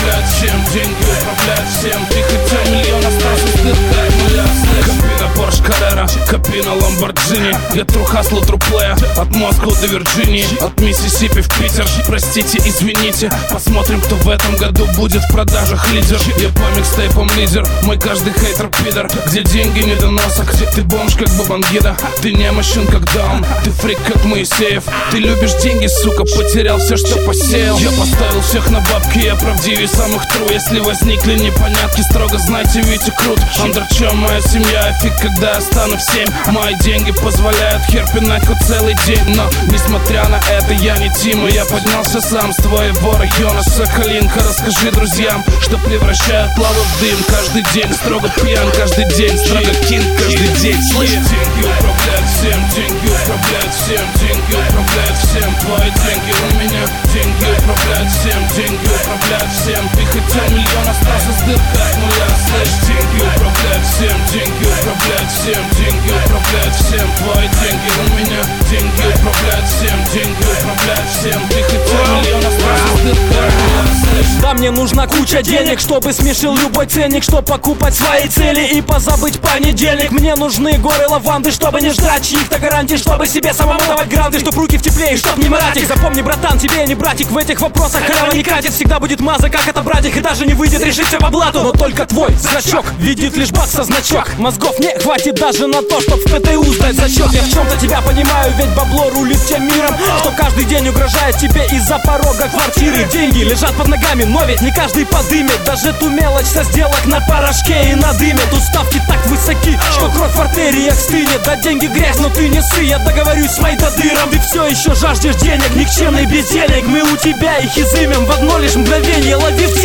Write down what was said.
управляет всем, деньги управляют всем. Ты хотел миллион, остался с дыркой от нуля. Копи на Порш Каррера, копи на Ламборджини. Я тру хаслу, тру плея, от Москвы до Вирджинии, от Миссисипи в Питер. Простите, извините, посмотрим, кто в этом году будет в продажах лидер. Я по микстейпам лидер, мой каждый хейтер пидор. Где деньги недоносок, ты бомж как Бабангида. Ты немощен как Даун, ты фрик как Моисеев. Ты любишь деньги, сука, потерял все, что посеял. Я поставил всех на бабки, я правдивее самых тру. Если возникли непонятки, строго знайте, Витя крут. Андерчо, моя семья, офиг, когда я стану в 7. Мои деньги позволяют хер пинать хоть целый день. Но, несмотря на это, я не Тима. Я поднялся сам с твоего района, Сахалинка. Расскажи друзьям, что превращают лаву в дым. Каждый день строго пьян, каждый день строго кинг, каждый день. Слышь, деньги управляют всем, деньги управляют всем, деньги управляют всем. Твои деньги у меня, деньги управляют всем, деньги управляют всем. Ты хотел миллион, остался с дыркой от нуля. Слышь, деньги управляют всем, деньги управляют всем, деньги управляют всем. Твои деньги у меня, деньги управляют всем, деньги управляют всем. Ты хотел миллион, остался с дыркой от нуля. Да, мне нужна куча денег, чтобы смешил любой ценник, чтоб покупать свои цели и позабыть понедельник. Мне нужны горы лаванды, чтобы не ждать чьих-то гарантий, чтобы себе самому давать гранты, чтоб руки в тепле и чтоб не мрать их. Запомни, братан, тебе не братик, в этих вопросах халява не катит. Всегда будет маза, как отобрать их, и даже не выйдет решить все по блату. Но только твой зрачок видит лишь бакса значок. Мозгов не хватит даже на то, чтоб в ПТУ сдать зачет. Я в чем-то тебя понимаю, ведь бабло рулит всем миром, что каждый день угрожает тебе из-за порога квартиры. Деньги лежат под ногами, но ведь не каждый подымет даже ту мелочь со сделок на порошке и на дыме. Тут ставки так высоки, что кровь в артериях стынет. Да деньги грязь, но ты не ссы, я договорюсь с майдадыром. Ты все еще жаждешь денег, никчемный бездельник. Мы у тебя их изымем в одно лишь мгновение. Лови в